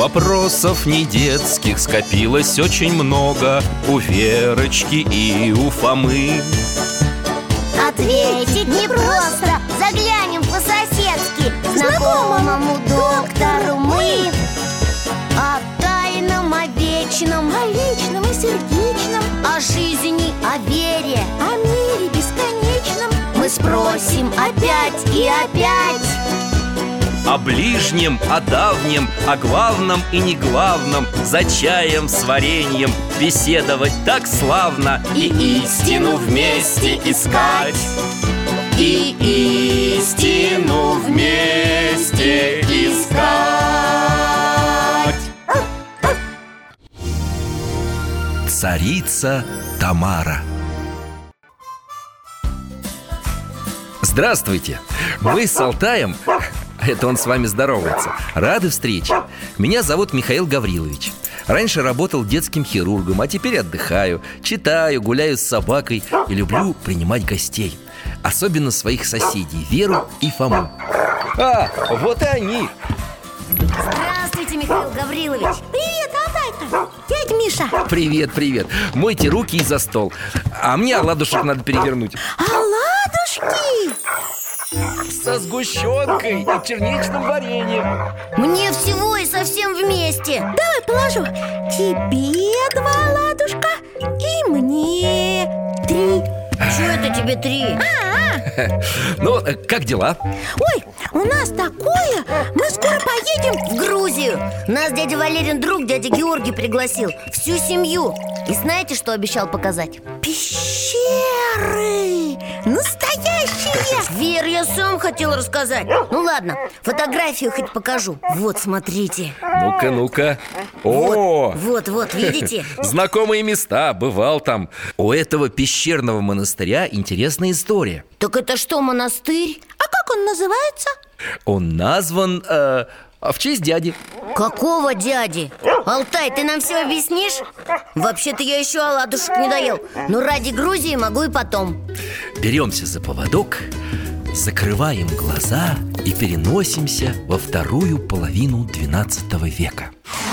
Вопросов не детских скопилось очень много у Верочки и у Фомы. Ответить непросто, заглянем по-соседски знакомому доктору мы. О тайном, о вечном, о личном и сердечном, о жизни, о вере, о мире бесконечном мы спросим опять и опять. О ближнем, о давнем, о главном и неглавном, за чаем с вареньем беседовать так славно. И истину вместе искать. И истину вместе искать. Царица Тамара. Здравствуйте! Мы с Алтаем, это он с вами здоровается, рады встрече. Меня зовут Михаил Гаврилович. Раньше работал детским хирургом, а теперь отдыхаю, читаю, гуляю с собакой и люблю принимать гостей. Особенно своих соседей, Веру и Фому. А, вот и они. Здравствуйте, Михаил Гаврилович. Привет, Алтай-то! Дядя Миша! Привет, привет. Мойте руки и за стол. А мне оладушек надо перевернуть. Оладушки! Со сгущенкой и черничным вареньем. Мне всего и совсем вместе. Давай положу. Тебе 2 оладушка и мне 3. Чего это тебе 3? Ну, как дела? Ой, у нас такое. Мы скоро поедем В Грузию. Нас дядя Валерин друг, дядя Георгий, пригласил. Всю семью. И знаете, что обещал показать? пещеры. Настоящие. Вер, я сам хотел рассказать. Ну ладно, фотографию хоть покажу. Вот, смотрите. Ну-ка, ну-ка. О! Вот, видите? Знакомые места, бывал там. У этого пещерного монастыря интересная история. Так это что, монастырь? А как он называется? Он назван в честь дяди. Какого дяди? Алтай, ты нам все объяснишь? Вообще-то я еще оладушек не доел. Но ради Грузии могу и потом. Беремся за поводок, закрываем глаза и переносимся во вторую половину XII века.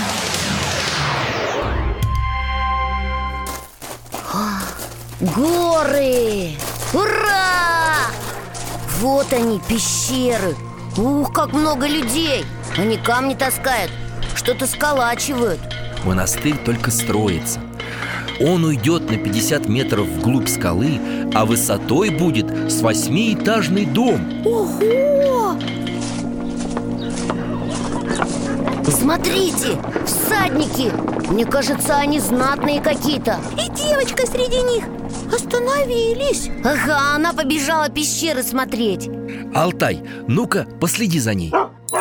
Горы! Ура! Вот они, пещеры. Ух, как много людей. Они камни таскают, что-то сколачивают. Монастырь только строится. Он уйдет на 50 метров вглубь скалы, а высотой будет с 8-этажный дом. Ого! Смотрите, всадники. Мне кажется, они знатные какие-то. И девочка среди них. Остановились. Ага, она побежала пещеры смотреть. Алтай, ну-ка, последи за ней.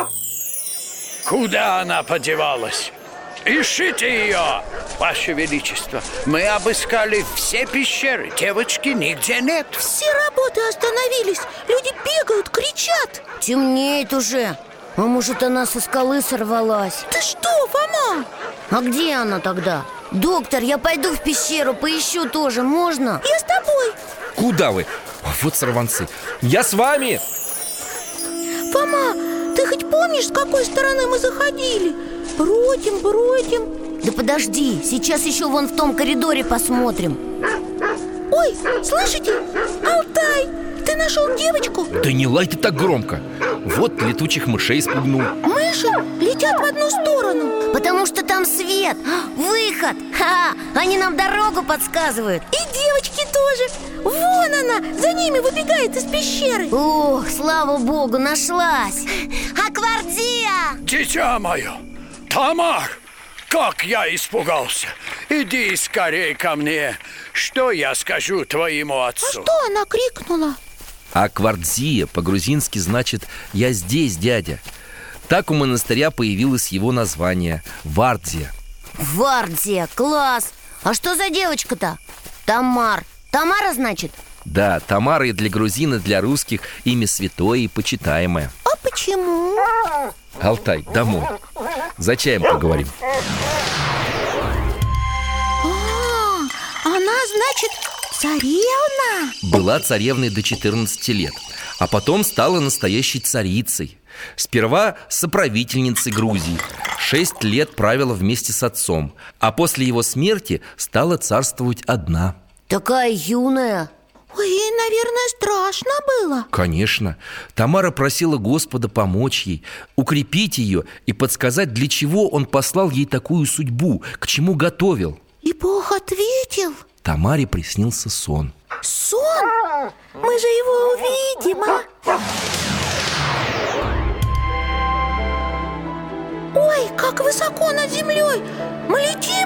Куда она подевалась? Ищите ее, Ваше Величество. Мы обыскали все пещеры. Девочки нигде нет. Все работы остановились. Люди бегают, кричат. Темнеет уже. А может, она со скалы сорвалась? Ты что, Фома? А где она тогда? Доктор, я пойду в пещеру, поищу тоже, можно? Я с тобой. Куда вы? Вот сорванцы. Я с вами. Фома, ты хоть помнишь, с какой стороны мы заходили? Бродим. Да подожди, сейчас еще вон в том коридоре посмотрим. Ой, слышите? Алтай, ты нашел девочку? Да не лай ты так громко. Вот летучих мышей спугнул. Мыши летят в одну сторону. Потому что там свет, выход. Ха, они нам дорогу подсказывают. И девочки тоже. Вон она, за ними выбегает из пещеры. Ох, слава богу, нашлась. Аквардия! Дитя мое, Тамар, как я испугался. Иди скорей ко мне. Что я скажу твоему отцу? Что она крикнула? Аквардзия по-грузински значит «я здесь, дядя». Так у монастыря появилось его название – Вардзия. Вардзия, класс! А что за девочка-то? Тамар. Тамара, значит? Да, Тамара и для грузин, и для русских имя святое и почитаемое. А почему? Алтай, домой. За чаем поговорим. Она, значит, царевна? Была царевной до 14 лет, а потом стала настоящей царицей. Сперва соправительницей Грузии. 6 лет правила вместе с отцом, а после его смерти стала царствовать одна. Такая юная. Ой, ей, наверное, страшно было. Конечно. Тамара просила Господа помочь ей, укрепить ее и подсказать, для чего Он послал ей такую судьбу, к чему готовил. И Бог ответил. Тамаре приснился сон. Сон? Мы же его увидим, а? Ой, как высоко над землей. Мы летим.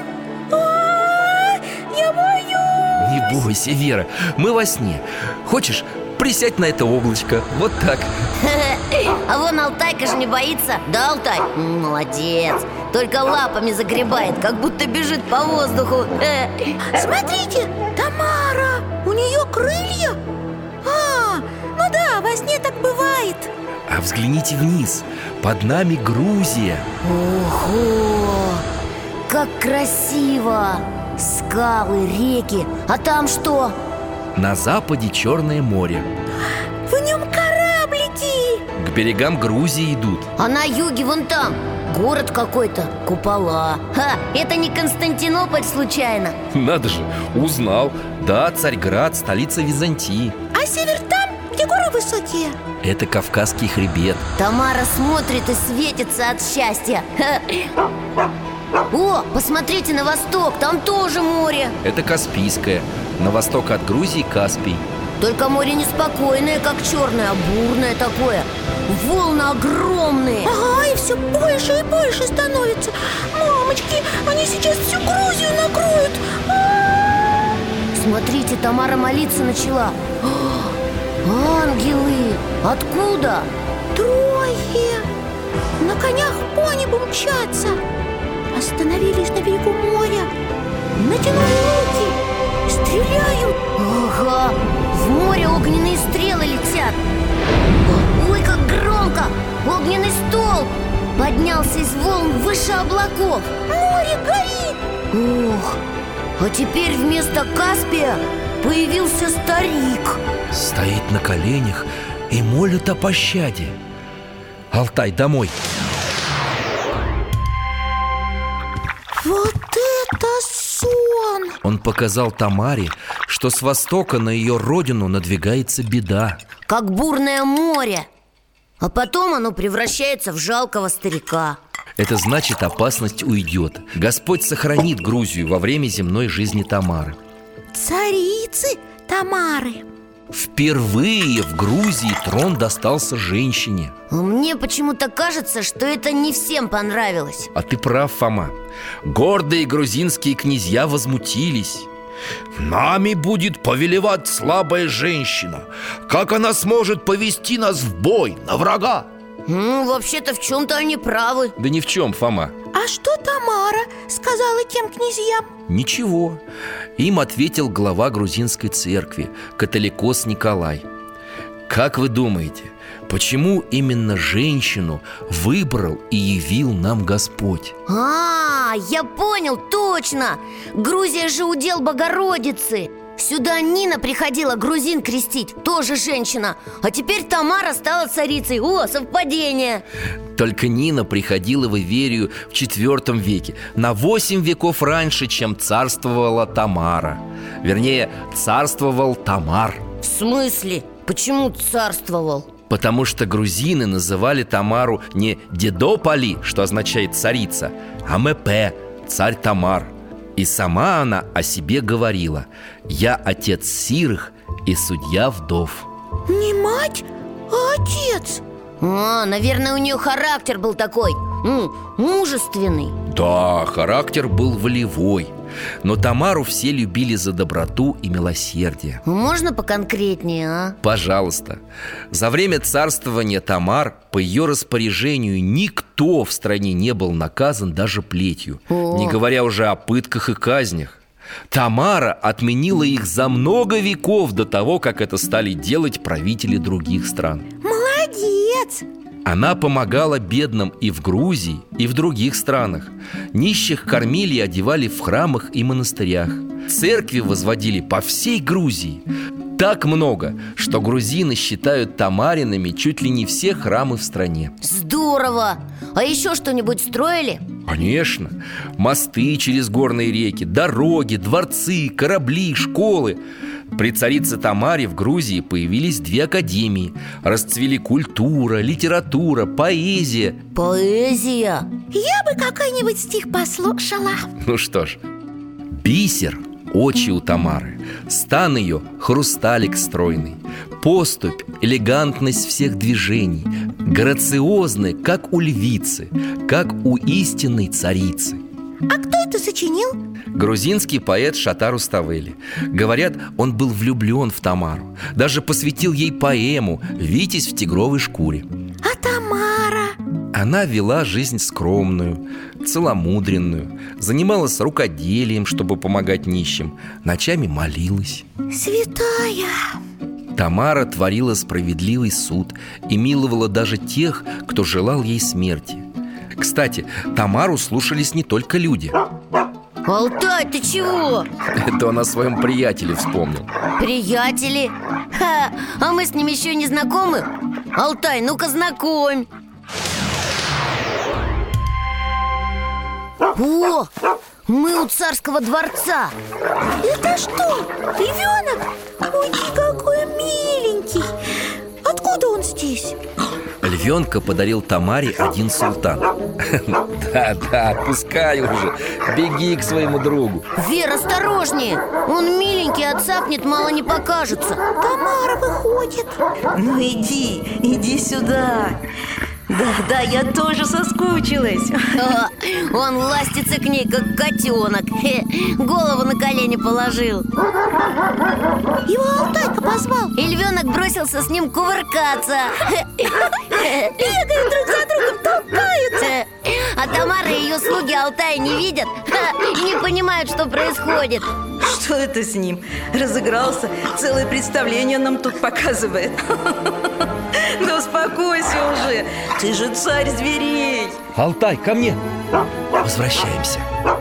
Я боюсь. Не бойся, Вера, мы во сне. Хочешь, присядь на это облачко, вот так. А вон Алтайка же не боится. Да, Алтай? Молодец. Только лапами загребает, как будто бежит по воздуху. Смотрите, Тамара, у нее крылья. Ну да, во сне так бывает. А взгляните вниз, под нами Грузия. Ого! Как красиво! Скалы, реки. А там что? На западе Черное море. В нем кораблики. К берегам Грузии идут. А на юге вон там город какой-то, купола. Это не Константинополь случайно? Надо же, узнал. Да, Царьград, столица Византии. А север там, где горы высокие? Это Кавказский хребет. Тамара смотрит и светится от счастья. О, посмотрите на восток, там тоже море. Это Каспийское. На восток от Грузии Каспий. Только море неспокойное, как черное, а бурное такое. Волны огромные. Ага, и все больше и больше становится. Мамочки, они сейчас всю Грузию накроют. Смотрите, Тамара молиться начала. Ангелы! Откуда? Трое. На конях по небу мчатся. Остановились на берегу моря. Натянули луки. Стреляют. Ага, в море огненные стрелы летят. Ой, как громко! Огненный столб поднялся из волн выше облаков. Море горит. Ох, а теперь вместо Каспия появился старик. Стоит на коленях и молит о пощаде. Алтай, домой. Вот это сон! Он показал Тамаре, что с востока на ее родину надвигается беда. Как бурное море. А потом оно превращается в жалкого старика. Это значит, опасность уйдет. Господь сохранит Грузию во время земной жизни Тамары. Царицы Тамары. Впервые в Грузии трон достался женщине. Мне почему-то кажется, что это не всем понравилось. А ты прав, Фома. Гордые грузинские князья возмутились. Нами будет повелевать слабая женщина. Как она сможет повести нас в бой, на врага? Вообще-то в чем-то они правы. Да ни в чем, Фома. А что Тамара сказала тем князьям? Ничего. Им ответил глава грузинской церкви, католикос Николай. Как вы думаете, почему именно женщину выбрал и явил нам Господь? Я понял, точно! Грузия же удел Богородицы. Сюда Нина приходила грузин крестить, тоже женщина. А теперь Тамара стала царицей. О, совпадение! Только Нина приходила в Иверию в IV веке, на 8 веков раньше, чем царствовала Тамара. Вернее, царствовал Тамар. В смысле? Почему царствовал? Потому что грузины называли Тамару не Дедополи, что означает царица, а Мепе, царь Тамар. И сама она о себе говорила: «Я отец сирых и судья вдов». Не мать, а отец. Наверное, у нее характер был такой, мужественный. Да, характер был волевой. Но Тамару все любили за доброту и милосердие. Можно поконкретнее, а? Пожалуйста. За время царствования Тамар по ее распоряжению никто в стране не был наказан даже плетью, не говоря уже о пытках и казнях. Тамара отменила их за много веков до того, как это стали делать правители других стран. Молодец! Она помогала бедным и в Грузии, и в других странах. Нищих кормили и одевали в храмах и монастырях. Церкви возводили по всей Грузии. Так много, что грузины считают тамаринами чуть ли не все храмы в стране. Здорово! А еще что-нибудь строили? Конечно, мосты через горные реки, дороги, дворцы, корабли, школы. При царице Тамаре в Грузии появились 2 академии. Расцвели культура, литература, поэзия. Поэзия? Я бы какой-нибудь стих послушала. Ну что ж, бисер – очи у Тамары, стан ее – хрусталик стройный, поступь – элегантность всех движений, грациозны, как у львицы, как у истинной царицы. А кто это сочинил? Грузинский поэт Шатар Руставели. Говорят, он был влюблен в Тамару. Даже посвятил ей поэму «Витязь в тигровой шкуре». А Тамара? Она вела жизнь скромную, целомудренную, занималась рукоделием, чтобы помогать нищим, ночами молилась. Святая! Тамара творила справедливый суд и миловала даже тех, кто желал ей смерти. Кстати, Тамару слушались не только люди. Алтай, ты чего? Это он о своем приятеле вспомнил. Приятели? Ха, а мы с ним еще не знакомы? Алтай, ну-ка знакомь. О, мы у царского дворца. Это что, львенок? Ой, какой миленький. Откуда он здесь? Львенка подарил Тамаре один султан. Да, отпускай уже. Беги к своему другу. Вер, осторожнее. Он миленький, отцапнет, мало не покажется. Тамара выходит. Ну иди сюда. Да, я тоже соскучилась. Он ластится к ней, как котенок. Голову на колени положил. Его Алтайка позвал. И львенок бросился с ним кувыркаться. Бегают друг за другом, толкаются. А Тамара и ее слуги Алтая не видят и не понимают, что происходит. Что это с ним? Разыгрался, целое представление нам тут показывает. Да успокойся уже, ты же царь зверей. Алтай, ко мне. Возвращаемся.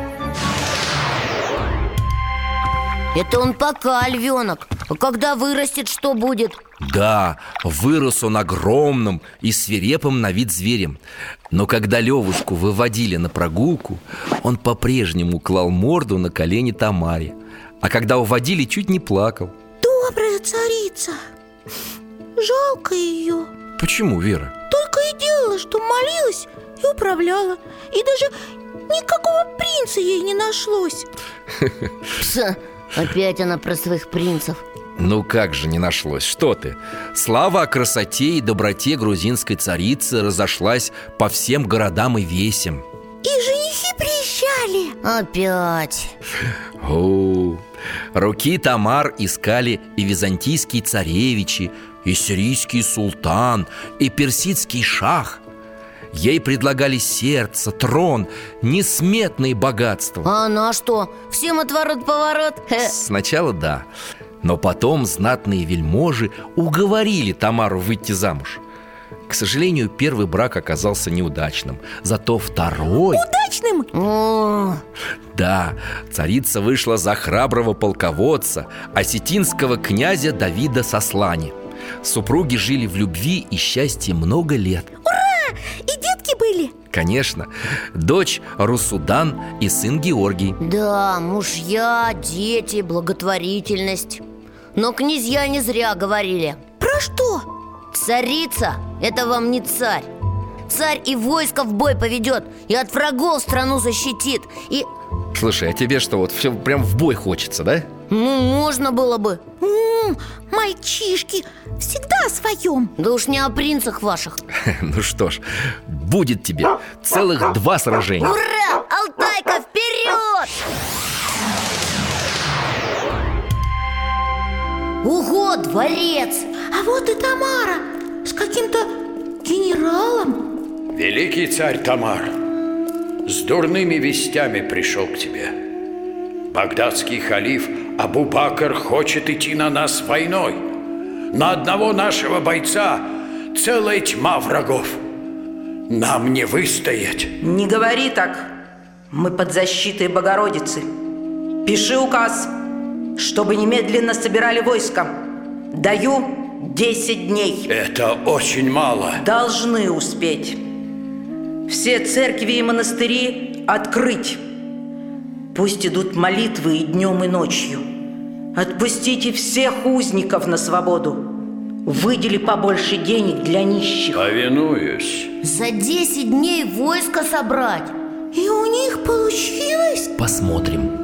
Это он пока, львенок. А когда вырастет, что будет? Да, вырос он огромным и свирепым на вид зверем. Но когда Левушку выводили на прогулку, он по-прежнему клал морду на колени Тамаре. А когда уводили, чуть не плакал. Добрая царица. Жалко ее. Почему, Вера? Только и делала, что молилась и управляла. И даже никакого принца ей не нашлось. Пс, опять она про своих принцев. Ну как же не нашлось, что ты? Слава о красоте и доброте грузинской царицы разошлась по всем городам и весям. И женихи приезжали. Опять. О, руки Тамар искали и византийские царевичи, и сирийский султан, и персидский шах. Ей предлагали сердце, трон, несметные богатства. А она что, всем отворот-поворот? Сначала да, но потом знатные вельможи уговорили Тамару выйти замуж. К сожалению, первый брак оказался неудачным, зато второй... Удачным? О, Да, царица вышла за храброго полководца, осетинского князя Давида Сослани. Супруги жили в любви и счастье много лет. Ура! И детки были? Конечно, дочь Русудан и сын Георгий. да, мужья, дети, благотворительность. Но князья не зря говорили. Про что? Царица – это вам не царь. Царь и войско в бой поведет, и от врагов страну защитит, и... Слушай, а тебе что, вот все прям в бой хочется, да? Ну, можно было бы. Мальчишки, всегда о своем. Да уж не о принцах ваших. Ну что ж, будет тебе целых 2 сражения. Ура! Алтайка, вперед! Ого, дворец! А вот и Тамара с каким-то генералом. Великий царь Тамар, с дурными вестями пришел к тебе. Багдадский халиф Абу-Бакр хочет идти на нас войной. На одного нашего бойца целая тьма врагов. Нам не выстоять. Не говори так. Мы под защитой Богородицы. Пиши указ, чтобы немедленно собирали войско. Даю 10 дней. Это очень мало. Должны успеть. Все церкви и монастыри открыть. Пусть идут молитвы и днем, и ночью. Отпустите всех узников на свободу. Выдели побольше денег для нищих. Повинуюсь. За 10 дней войско собрать. И у них получилось? Посмотрим.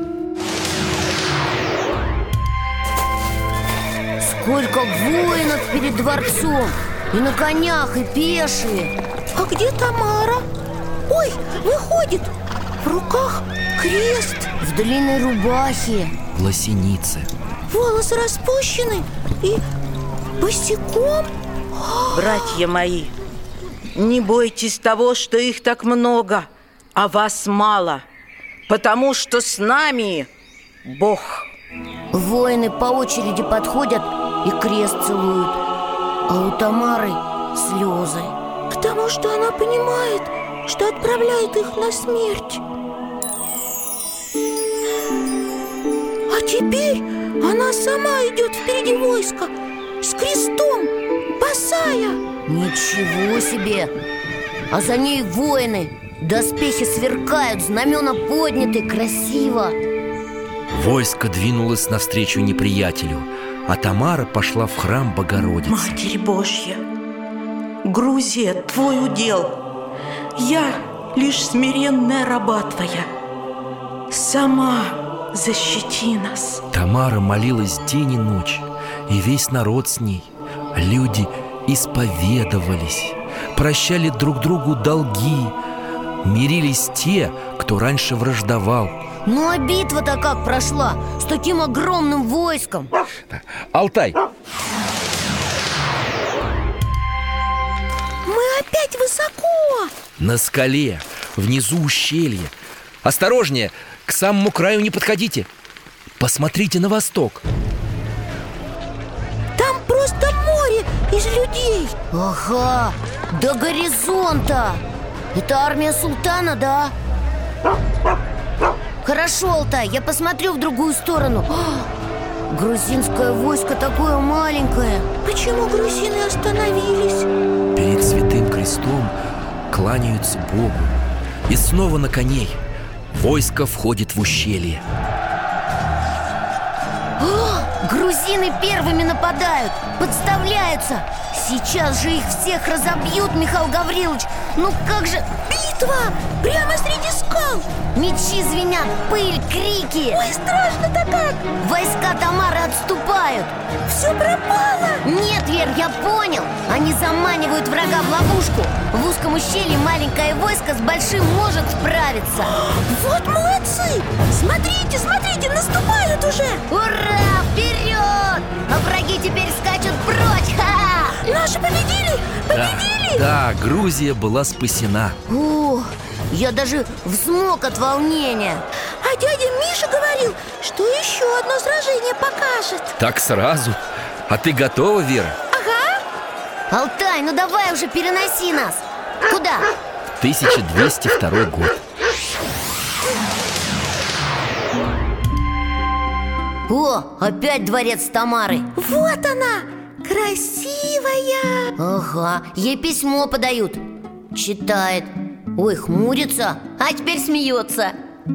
Сколько воинов перед дворцом. И на конях, и пешие. А где Тамара? Ой, выходит. В руках крест. В длинной рубахе. В лосинице. Волосы распущены и босиком. Братья мои, не бойтесь того, что их так много, а вас мало, потому что с нами Бог. Воины по очереди подходят и крест целуют. А у Тамары слезы. Потому что она понимает, что отправляет их на смерть. А теперь она сама идет впереди войска с крестом, босая. Ничего себе! А за ней воины. Доспехи сверкают, знамена подняты, красиво. Войско двинулось навстречу неприятелю, а Тамара пошла в храм Богородицы. Матерь Божья, Грузия, твой удел. Я лишь смиренная раба твоя. Сама защити нас. Тамара молилась день и ночь, и весь народ с ней. Люди исповедовались, прощали друг другу долги, мирились те, кто раньше враждовал. Ну а битва-то как прошла? С таким огромным войском. Алтай! Мы опять высоко. На скале, внизу ущелье. Осторожнее, к самому краю не подходите. Посмотрите на восток. Там просто море из людей. Ага, до горизонта. Это армия султана, да? Хорошо, Алтай, я посмотрю в другую сторону. Грузинское войско такое маленькое. Почему грузины остановились? Перед святым крестом кланяются Богу. И снова на коней. Войско входит в ущелье. Грузины первыми нападают, подставляются. Сейчас же их всех разобьют, Михаил Гаврилович. Ну как же... Битва! Прямо среди скал. Мечи звенят, пыль, крики. Ой, страшно-то как. Войска Тамары отступают. Все пропало. Нет, Вер, я понял. Они заманивают врага в ловушку. В узком ущелье маленькое войско с большим может справиться. Вот молодцы. Смотрите, смотрите, наступают уже. Ура, вперед! А враги теперь скачут прочь. Ха-ха! Наши победили! Победили! Да, Грузия была спасена. О, я даже взмок от волнения. А дядя Миша говорил, что еще одно сражение покажет. Так сразу? А ты готова, Вера? Алтай, ну давай уже переноси нас. Куда? 1202 год. О, опять дворец Тамары. Вот она, красивая. Ага, ей письмо подают. Читает. Ой, хмурится, а теперь смеется.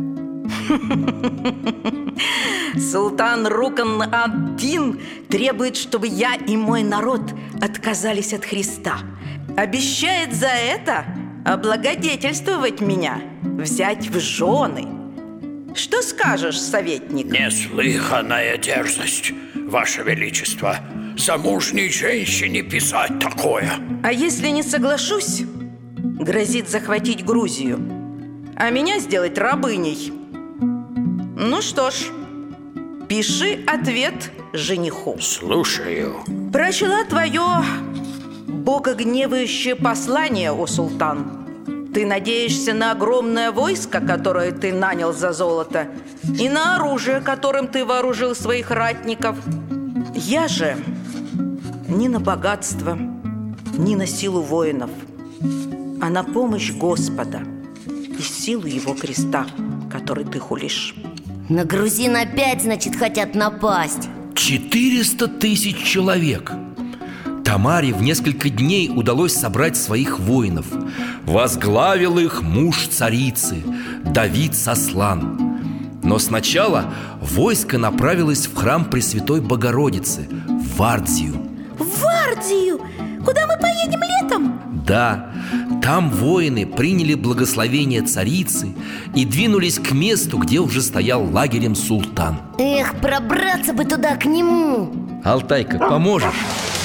Султан Рукн-ад-Дин требует, чтобы я и мой народ отказались от Христа. Обещает за это облагодетельствовать меня, взять в жены. Что скажешь, советник? Неслыханная дерзость, Ваше Величество. Замужней женщине писать такое. А если не соглашусь, грозит захватить Грузию, а меня сделать рабыней. Ну что ж, пиши ответ жениху. Слушаю. Прочла твое богогневающее послание, о султан. Ты надеешься на огромное войско, которое ты нанял за золото, и на оружие, которым ты вооружил своих ратников. Я же ни на богатство, ни на силу воинов, а на помощь Господа и силу Его креста, который ты хулишь. На грузин опять, значит, хотят напасть. 400 000 человек. Тамаре в несколько дней удалось собрать своих воинов. Возглавил их муж царицы, Давид Сослан. Но сначала войско направилось в храм Пресвятой Богородицы, в Вардзию. В Вардзию? Куда мы поедем летом? Да, там воины приняли благословение царицы и двинулись к месту, где уже стоял лагерем султан. Эх, пробраться бы туда, к нему. Алтайка, поможешь?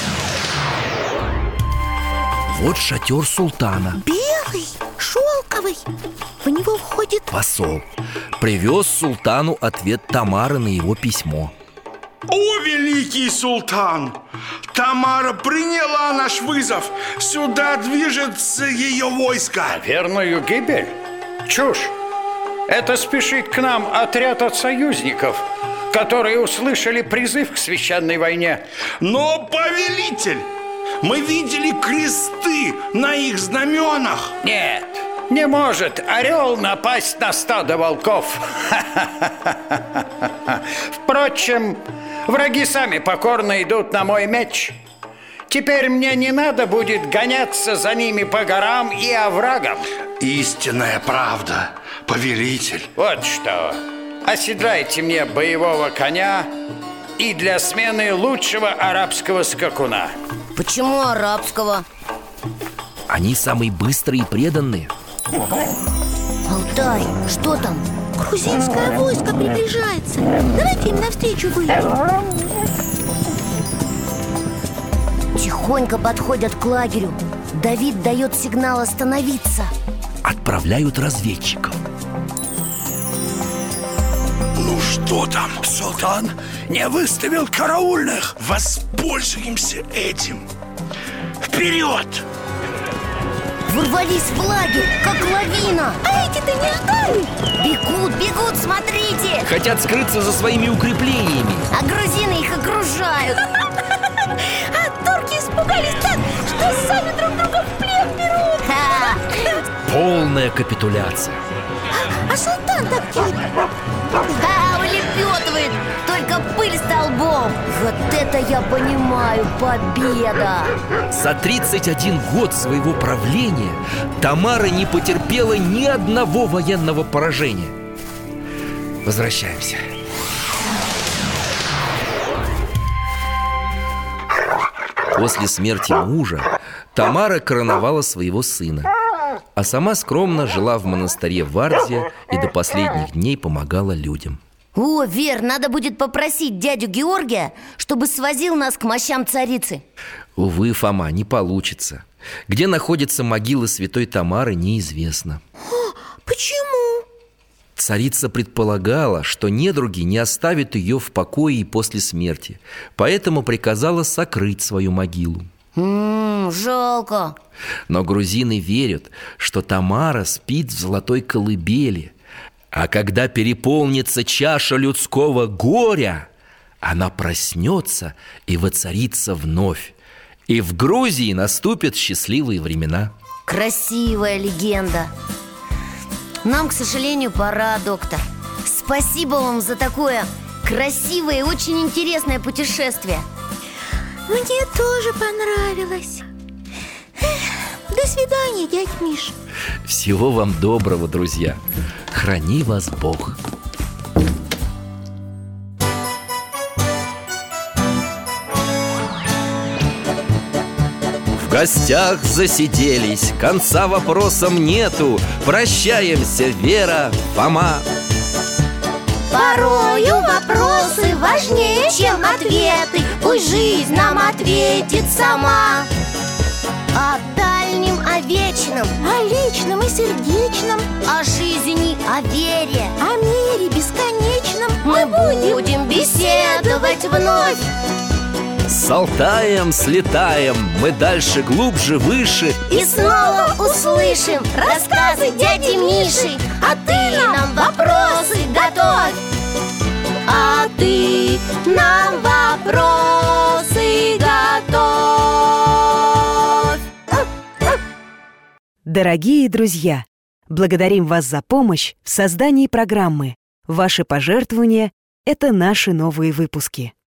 Вот шатер султана. Белый, шелковый. В него входит... Посол привез султану ответ Тамары на его письмо. О, великий султан! Тамара приняла наш вызов. Сюда движется ее войско. Верную гибель? Чушь! Это спешит к нам отряд от союзников, которые услышали призыв к священной войне. Но, повелитель, мы видели кресты на их знаменах. Нет, не может орел напасть на стадо волков. Впрочем, враги сами покорно идут на мой меч. Теперь мне не надо будет гоняться за ними по горам и оврагам. Истинная правда, повелитель. Вот что, оседлайте мне боевого коня и для смены лучшего арабского скакуна. Почему арабского? Они самые быстрые и преданные. Алтай, что там? Грузинское войско приближается. Давайте им навстречу выйдем. Тихонько подходят к лагерю. Давид дает сигнал остановиться. Отправляют разведчиков. Ну что там? Султан не выставил караульных. Воспользуемся этим. Вперед! Ворвались в лагерь, как лавина. А эти-то не ждали. Бегут, бегут, смотрите. Хотят скрыться за своими укреплениями. А грузины их окружают. А турки испугались так, что сами друг друга в плен берут. Ха! Полная капитуляция. А султан так делает. Улепетывает, только пыль столбом. Вот это я понимаю, победа. За 31 год своего правления Тамара не потерпела ни одного военного поражения. Возвращаемся. После смерти мужа Тамара короновала своего сына, а сама скромно жила в монастыре Вардзия и до последних дней помогала людям. О, Вер, надо будет попросить дядю Георгия, чтобы свозил нас к мощам царицы. Увы, Фома, не получится. Где находится могила святой Тамары, неизвестно. Почему? Царица предполагала, что недруги не оставят ее в покое и после смерти, поэтому приказала сокрыть свою могилу. Жалко. Но грузины верят, что Тамара спит в золотой колыбели, а когда переполнится чаша людского горя, она проснется и воцарится вновь. И в Грузии наступят счастливые времена. Красивая легенда. Нам, к сожалению, пора, доктор. Спасибо вам за такое красивое и очень интересное путешествие. Мне тоже понравилось. До свидания, дядь Миш. Всего вам доброго, друзья. Храни вас Бог. В гостях засиделись, конца вопросам нету. Прощаемся, Вера, Фома. Порою вопросы важнее, чем ответы. Пусть жизнь нам ответит сама. О дальнем, о вечном, О личном и сердечном, о жизни, о вере. о мире бесконечном Мы будем беседовать вновь. С Алтаем слетаем, мы дальше, глубже, выше. И снова услышим рассказы дяди Миши. А ты нам вопросы готовь. А ты нам вопросы готовь. Дорогие друзья, благодарим вас за помощь в создании программы. Ваши пожертвования – это наши новые выпуски.